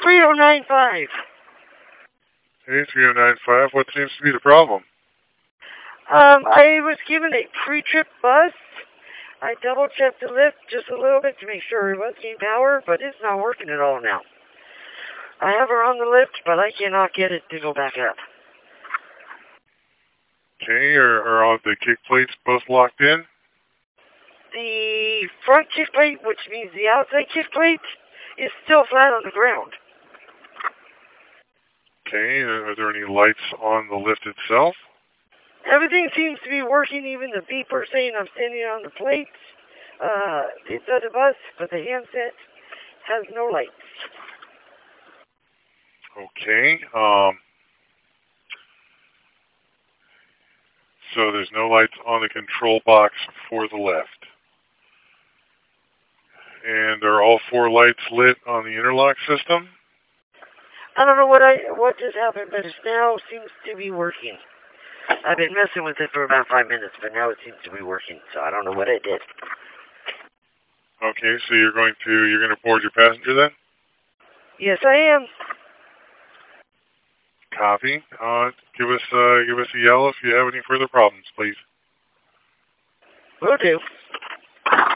3095. Hey, 3095, what seems to be the problem? I was given a pre-trip bus. I double-checked the lift just a little bit to make sure it was getting power, but it's not working at all now. I have her on the lift, but I cannot get it to go back up. Okay, are all the kick plates both locked in? The front kick plate, which means the outside kick plate, is still flat on the ground. Okay, are there any lights on the lift itself? Everything seems to be working, even the beeper saying I'm standing on the plates. Inside the bus, but the handset has no lights. Okay, so there's no lights on the control box for the lift. And are all 4 lights lit on the interlock system? I don't know what just happened, but it now seems to be working. I've been messing with it for about 5 minutes, but now it seems to be working, so I don't know what I did. Okay, so you're going to board your passenger then? Yes, I am. Copy. Give us a yell if you have any further problems, please. Will do.